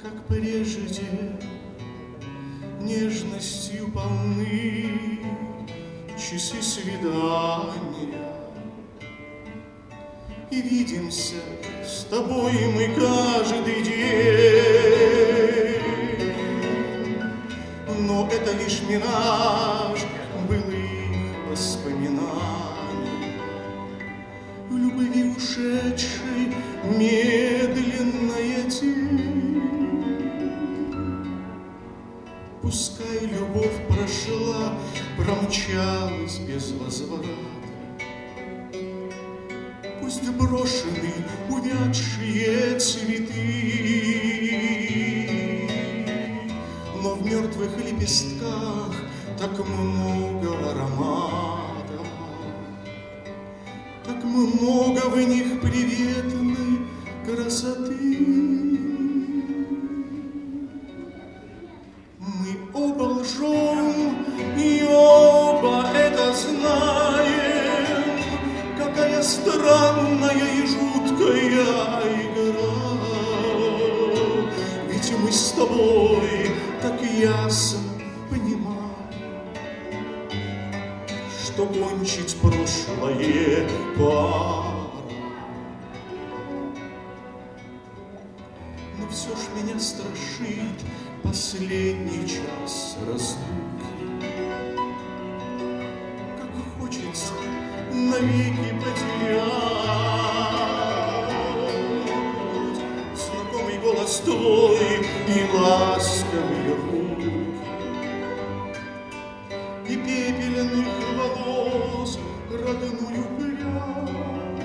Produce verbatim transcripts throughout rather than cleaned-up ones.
как прежде, нежностью полны часы свидания. И видимся с тобой мы каждый день, но это лишь мираж былых воспоминаний, в любви ушедшей медленная тень. Пускай любовь прошла, промчалась без возврата, пусть брошены увядшие цветы, но в мертвых лепестках так много аромата, так много в них приветной красоты. Мы оба лжем и оба это знаем, какая странная и жуткая игра. Ведь мы с тобой так ясно понимаем, что кончить прошлое пора. Но все ж меня страшит последний час разлуки. Как хочется навеки потерять знакомый голос твой и ласковые руки, и пепельных волос родную прядь.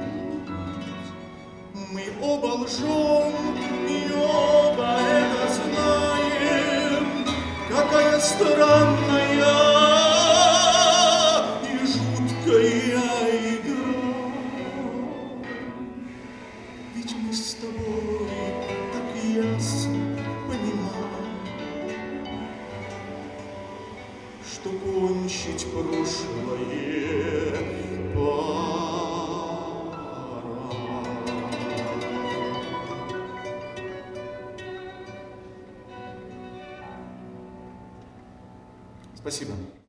Мы оба лжем и оба это знаем, какая странная и жуткая игра. Ведь мы с тобой так ясно понимаем, что кончить прошлое пора. Спасибо.